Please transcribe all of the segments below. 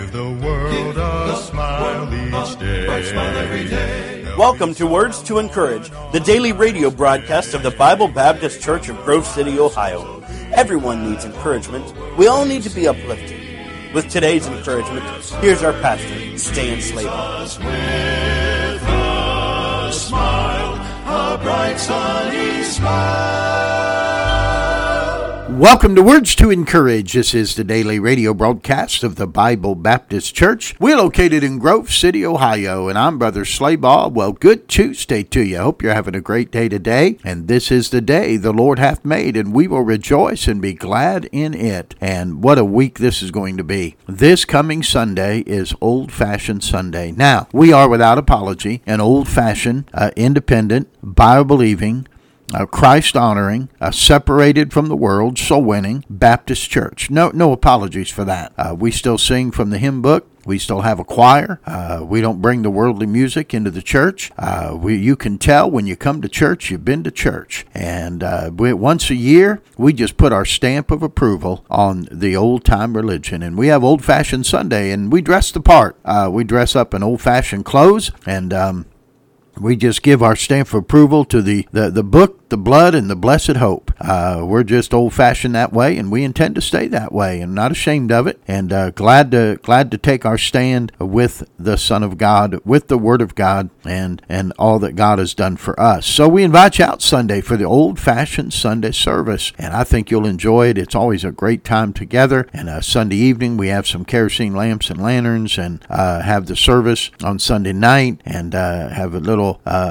Give the world a smile each day. Welcome to Words to Encourage, the daily radio broadcast of the Bible Baptist Church of Grove City, Ohio. Everyone needs encouragement. We all need to be uplifted. With today's encouragement, here's our pastor, Stan Slater. With a smile, a bright sunny smile. Welcome to Words to Encourage. This is the daily radio broadcast of the Bible Baptist Church. We're located in Grove City, Ohio, and I'm Brother Slabaugh. Well, good Tuesday to you. I hope you're having a great day today. And this is the day the Lord hath made, and we will rejoice and be glad in it. And what a week this is going to be. This coming Sunday is Old Fashioned Sunday. Now, we are without apology an old-fashioned, independent, Bible-believing, Christ-honoring, separated from the world, soul-winning Baptist church. No apologies for that. We still sing from the hymn book. We still have a choir. We don't bring the worldly music into the church. You can tell when you come to church, you've been to church. And once a year, we just put our stamp of approval on the old-time religion. And we have Old-Fashioned Sunday, and we dress the part. We dress up in old-fashioned clothes, and we just give our stamp of approval to the book, the blood, and the blessed hope. We're just old-fashioned that way, and we intend to stay that way, and not ashamed of it, and glad to take our stand with the Son of God, with the Word of God, and all that God has done for us. So we invite you out Sunday for the old-fashioned Sunday service, and I think you'll enjoy it. It's always a great time together, and Sunday evening we have some kerosene lamps and lanterns, and have the service on Sunday night, and have a little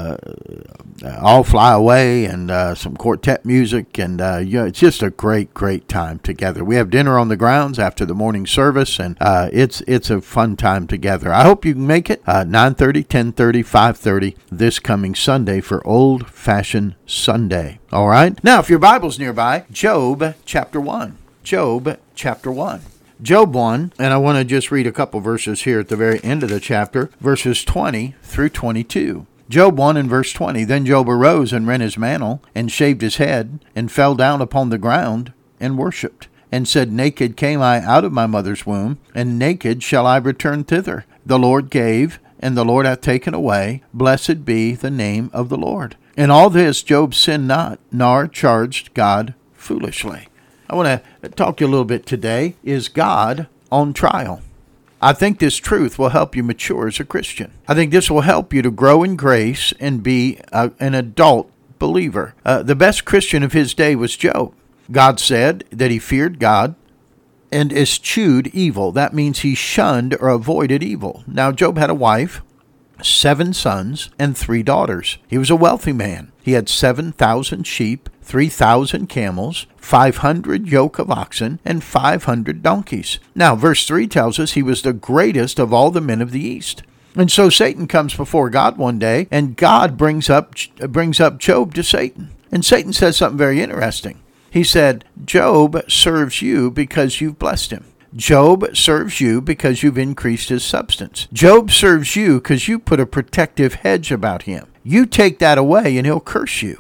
All Fly Away and some quartet music, and it's just a great time together. We have dinner on the grounds after the morning service, and it's a fun time together. I hope you can make it 9:30, 10:30, 5:30 this coming Sunday for Old Fashioned Sunday. All right. Now, if your Bible's nearby, Job chapter 1. Job chapter 1. Job 1, and I want to just read a couple verses here at the very end of the chapter, verses 20 through 22. Job 1 and verse 20, Then Job arose and rent his mantle, and shaved his head, and fell down upon the ground, and worshipped, and said, Naked came I out of my mother's womb, and naked shall I return thither. The Lord gave, and the Lord hath taken away. Blessed be the name of the Lord. In all this Job sinned not, nor charged God foolishly. I want to talk to you a little bit today. Is God on trial? I think this truth will help you mature as a Christian. I think this will help you to grow in grace and be an adult believer. The best Christian of his day was Job. God said that he feared God and eschewed evil. That means he shunned or avoided evil. Now, Job had a wife, 7 sons, and 3 daughters. He was a wealthy man. He had 7,000 sheep, 3,000 camels, 500 yoke of oxen, and 500 donkeys. Now, verse 3 tells us he was the greatest of all the men of the East. And so Satan comes before God one day, and God brings up Job to Satan. And Satan says something very interesting. He said, Job serves you because you've blessed him. Job serves you because you've increased his substance. Job serves you because you put a protective hedge about him. You take that away and he'll curse you.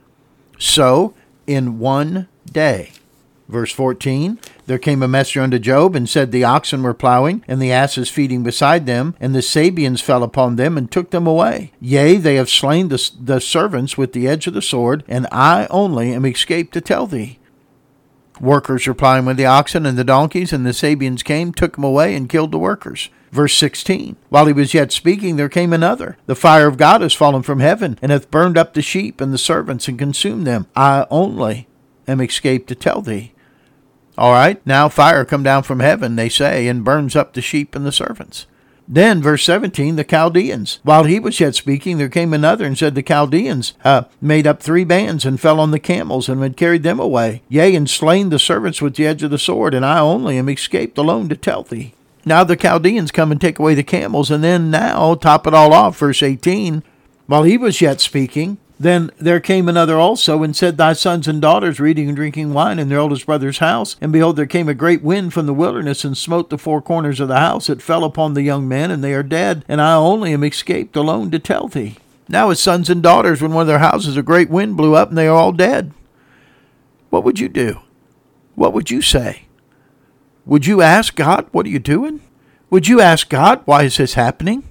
So, in one day, verse 14, there came a messenger unto Job and said, The oxen were plowing, and the asses feeding beside them, and the Sabeans fell upon them and took them away. Yea, they have slain the servants with the edge of the sword, and I only am escaped to tell thee. Workers were plowing with the oxen and the donkeys, and the Sabeans came, took them away, and killed the workers. Verse 16, While he was yet speaking, there came another. The fire of God is fallen from heaven, and hath burned up the sheep and the servants, and consumed them. I only am escaped to tell thee. All right, now fire come down from heaven, they say, and burns up the sheep and the servants. Then, verse 17, the Chaldeans. While he was yet speaking, there came another and said, The Chaldeans made up 3 bands and fell on the camels and had carried them away. Yea, and slain the servants with the edge of the sword, and I only am escaped alone to tell thee. Now the Chaldeans come and take away the camels, and then now, top it all off, verse 18, while he was yet speaking, then there came another also, and said, Thy sons and daughters were eating and drinking wine in their oldest brother's house. And behold, there came a great wind from the wilderness, and smote the 4 corners of the house. It fell upon the young men, and they are dead, and I only am escaped alone to tell thee. Now his sons and daughters, when one of their houses a great wind blew up, and they are all dead. What would you do? What would you say? Would you ask God, what are you doing? Would you ask God, why is this happening?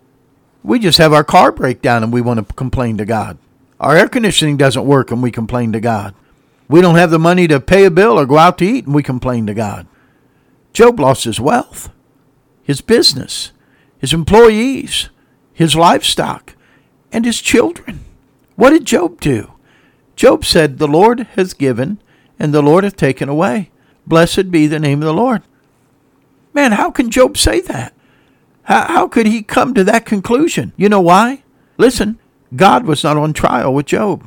We just have our car break down and we want to complain to God. Our air conditioning doesn't work and we complain to God. We don't have the money to pay a bill or go out to eat and we complain to God. Job lost his wealth, his business, his employees, his livestock, and his children. What did Job do? Job said, the Lord has given and the Lord hath taken away. Blessed be the name of the Lord. Man, how can Job say that? How could he come to that conclusion? You know why? Listen, God was not on trial with Job.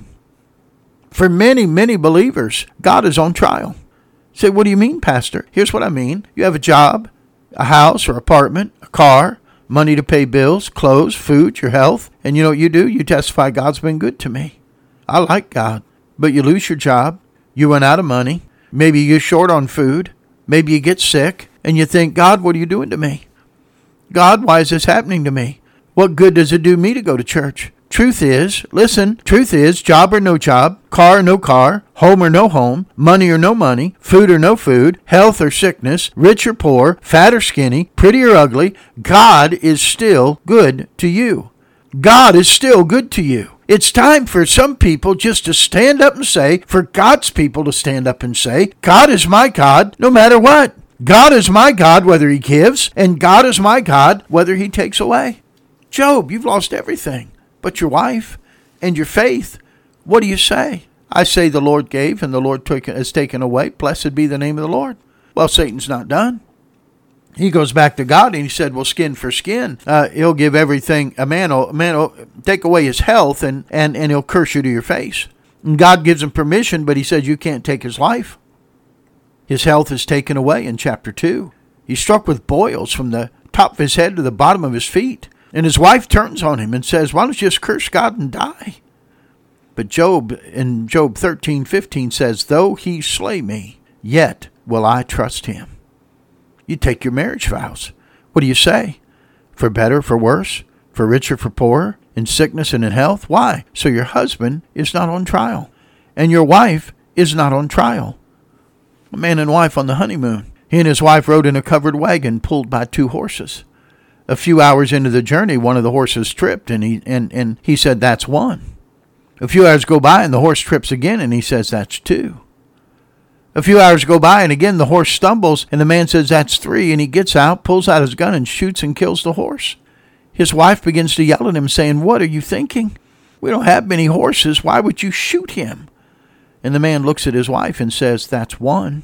For many, many believers, God is on trial. Say, what do you mean, Pastor? Here's what I mean. You have a job, a house or apartment, a car, money to pay bills, clothes, food, your health. And you know what you do? You testify, God's been good to me. I like God. But you lose your job. You run out of money. Maybe you're short on food. Maybe you get sick. And you think, God, what are you doing to me? God, why is this happening to me? What good does it do me to go to church? Truth is, listen, truth is, job or no job, car or no car, home or no home, money or no money, food or no food, health or sickness, rich or poor, fat or skinny, pretty or ugly, God is still good to you. God is still good to you. It's time for some people just to stand up and say, for God's people to stand up and say, God is my God no matter what. God is my God whether he gives, and God is my God whether he takes away. Job, you've lost everything. But your wife and your faith, what do you say? I say the Lord gave and the Lord has taken away. Blessed be the name of the Lord. Well, Satan's not done. He goes back to God and he said, well, skin for skin. He'll give everything. A man will take away his health and he'll curse you to your face. And God gives him permission, but he says you can't take his life. His health is taken away in chapter 2. He's struck with boils from the top of his head to the bottom of his feet. And his wife turns on him and says, why don't you just curse God and die? But Job, in Job 13:15 says, though he slay me, yet will I trust him. You take your marriage vows. What do you say? For better, for worse, for richer, for poorer, in sickness and in health? Why? So your husband is not on trial, and your wife is not on trial. A man and wife on the honeymoon. He and his wife rode in a covered wagon pulled by 2 horses. A few hours into the journey, one of the horses tripped, and he said, that's 1. A few hours go by, and the horse trips again, and he says, that's 2. A few hours go by, and again the horse stumbles, and the man says, that's 3, and he gets out, pulls out his gun, and shoots and kills the horse. His wife begins to yell at him, saying, what are you thinking? We don't have many horses. Why would you shoot him? And the man looks at his wife and says, that's 1.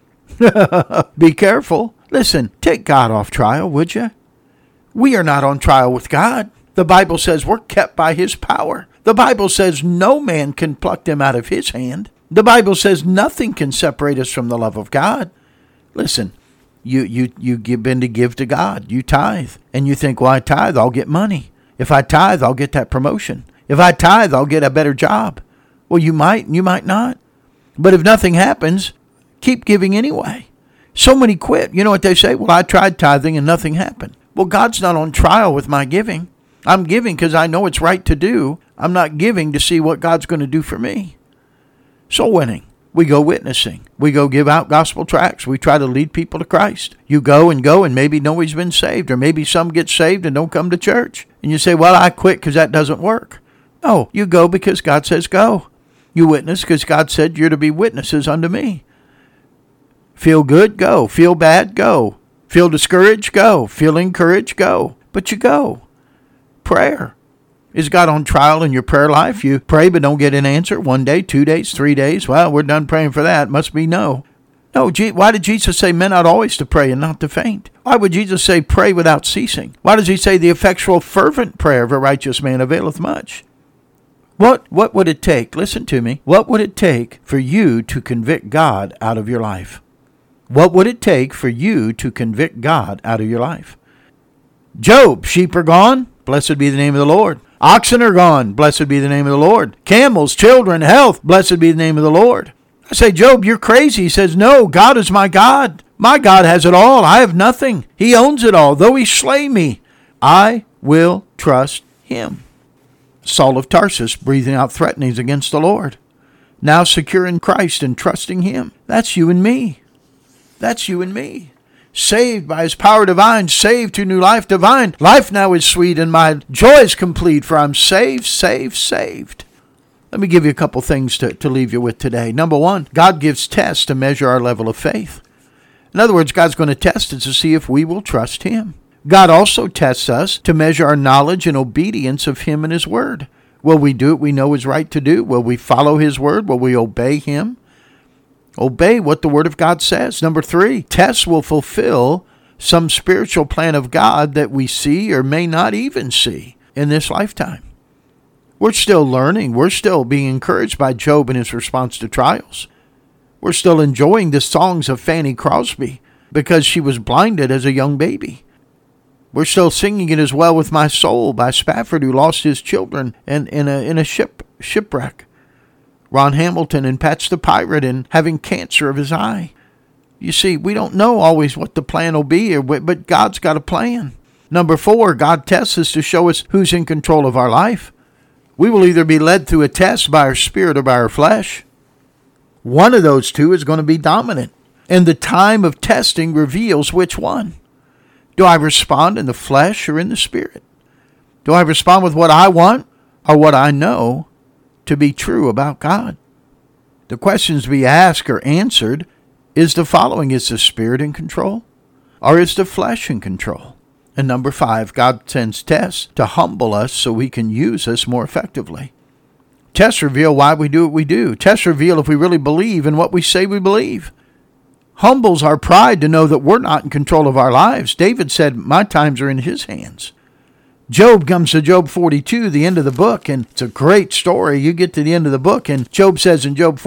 Be careful. Listen, take God off trial, would you? We are not on trial with God. The Bible says we're kept by his power. The Bible says no man can pluck them out of his hand. The Bible says nothing can separate us from the love of God. Listen, you been to give to God. You tithe. And you think, well, I tithe, I'll get money. If I tithe, I'll get that promotion. If I tithe, I'll get a better job. Well, you might and you might not. But if nothing happens, keep giving anyway. So many quit. You know what they say? Well, I tried tithing and nothing happened. Well, God's not on trial with my giving. I'm giving because I know it's right to do. I'm not giving to see what God's going to do for me. Soul winning. We go witnessing. We go give out gospel tracts. We try to lead people to Christ. You go and maybe nobody's been saved, or maybe some get saved and don't come to church. And you say, well, I quit because that doesn't work. No, you go because God says go. You witness because God said you're to be witnesses unto me. Feel good? Go. Feel bad? Go. Feel discouraged? Go. Feel encouraged? Go. But you go. Prayer. Is God on trial in your prayer life? You pray but don't get an answer 1 day, 2 days, 3 days. Well, we're done praying for that. Must be no. No, why did Jesus say men ought always to pray and not to faint? Why would Jesus say pray without ceasing? Why does he say the effectual fervent prayer of a righteous man availeth much? What would it take? Listen to me. What would it take for you to convict God out of your life? What would it take for you to convict God out of your life? Job, sheep are gone. Blessed be the name of the Lord. Oxen are gone. Blessed be the name of the Lord. Camels, children, health. Blessed be the name of the Lord. I say, Job, you're crazy. He says, no, God is my God. My God has it all. I have nothing. He owns it all. Though he slay me, I will trust him. Saul of Tarsus breathing out threatenings against the Lord. Now secure in Christ and trusting him. That's you and me. That's you and me. Saved by his power divine, saved to new life divine. Life now is sweet and my joy is complete, for I'm saved, saved, saved. Let me give you a couple things to leave you with today. Number one, God gives tests to measure our level of faith. In other words, God's going to test us to see if we will trust him. God also tests us to measure our knowledge and obedience of him and his word. Will we do what we know is right to do? Will we follow his word? Will we obey him? Obey what the word of God says. Number three, tests will fulfill some spiritual plan of God that we see or may not even see in this lifetime. We're still learning. We're still being encouraged by Job and his response to trials. We're still enjoying the songs of Fanny Crosby because she was blinded as a young baby. We're still singing It Is Well With My Soul by Spafford, who lost his children in a shipwreck. Ron Hamilton and Patch the Pirate and having cancer of his eye. You see, we don't know always what the plan will be, but God's got a plan. Number four, God tests us to show us who's in control of our life. We will either be led through a test by our spirit or by our flesh. One of those two is going to be dominant, and the time of testing reveals which one. Do I respond in the flesh or in the spirit? Do I respond with what I want or what I know to be true about God? The questions we ask are answered is the following: is the spirit in control or is the flesh in control? And number five, God sends tests to humble us so he can use us more effectively. Tests reveal why we do what we do. Tests reveal if we really believe in what we say we believe. Humbles our pride to know that we're not in control of our lives. David said, my times are in his hands. Job comes to Job 42, the end of the book, and it's a great story. You get to the end of the book, and Job says in Job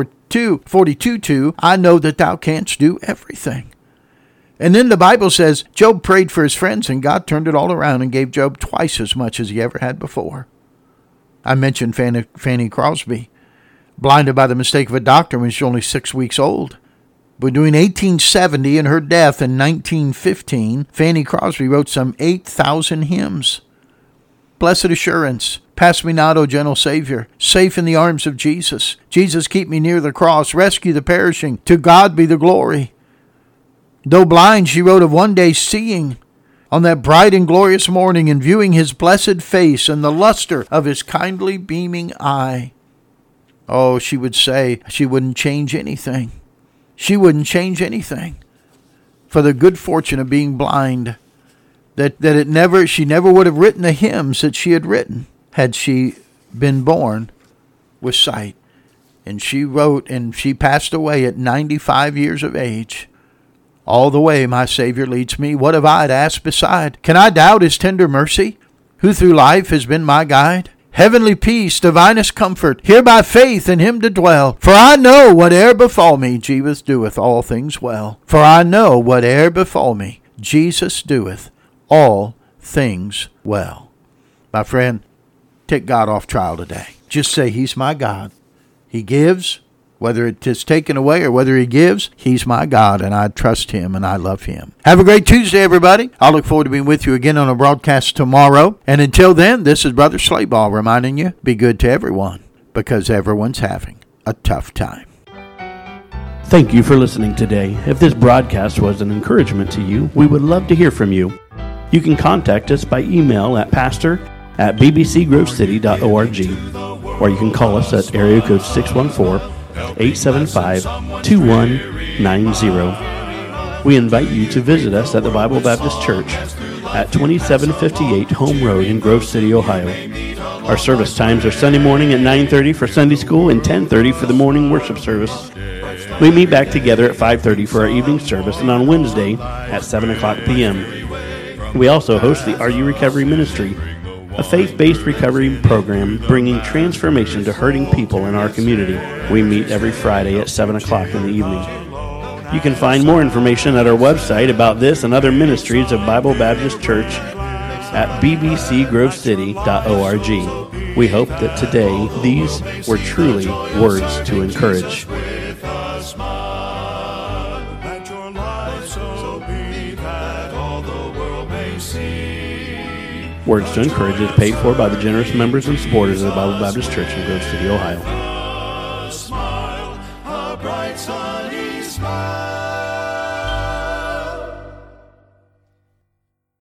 42:2, I know that thou canst do everything. And then the Bible says Job prayed for his friends, and God turned it all around and gave Job twice as much as he ever had before. I mentioned Fanny Crosby, blinded by the mistake of a doctor when she was only 6 weeks old. Between 1870 and her death in 1915, Fanny Crosby wrote some 8,000 hymns. Blessed assurance, pass me not, O gentle Savior, safe in the arms of Jesus. Jesus, keep me near the cross, rescue the perishing, to God be the glory. Though blind, she wrote of one day seeing on that bright and glorious morning and viewing his blessed face and the luster of his kindly beaming eye. Oh, she would say she wouldn't change anything. She wouldn't change anything for the good fortune of being blind, she never would have written the hymns that she had written had she been born with sight. And she wrote, and she passed away at 95 years of age. All the way my Savior leads me. What have I to ask beside? Can I doubt his tender mercy, who through life has been my guide? Heavenly peace, divinest comfort, here by faith in him to dwell. For I know whate'er befall me, Jesus doeth all things well. For I know whate'er befall me, Jesus doeth all things well. My friend, take God off trial today. Just say, he's my God. He gives, whether it is taken away or whether he gives, he's my God, and I trust him and I love him. Have a great Tuesday, everybody. I'll look forward to being with you again on a broadcast tomorrow. And until then, this is Brother Slayball reminding you, be good to everyone, because everyone's having a tough time. Thank you for listening today. If this broadcast was an encouragement to you, we would love to hear from you. You can contact us by email at pastor@bbcgrovecity.org, or you can call us at area code 614-875-2190. We invite you to visit us at the Bible Baptist Church at 2758 Home Road in Grove City, Ohio. Our service times are Sunday morning at 9:30 for Sunday school and 10:30 for the morning worship service. We meet back together at 5:30 for our evening service, and on Wednesday at 7 o'clock p.m. We also host the Are You Recovery Ministry, a faith-based recovery program bringing transformation to hurting people in our community. We meet every Friday at 7 o'clock in the evening. You can find more information at our website about this and other ministries of Bible Baptist Church at bbcgrovecity.org. We hope that today these were truly words to encourage. Words to Encourage is paid for by the generous members and supporters of the Bible Baptist Church in Grove City, Ohio.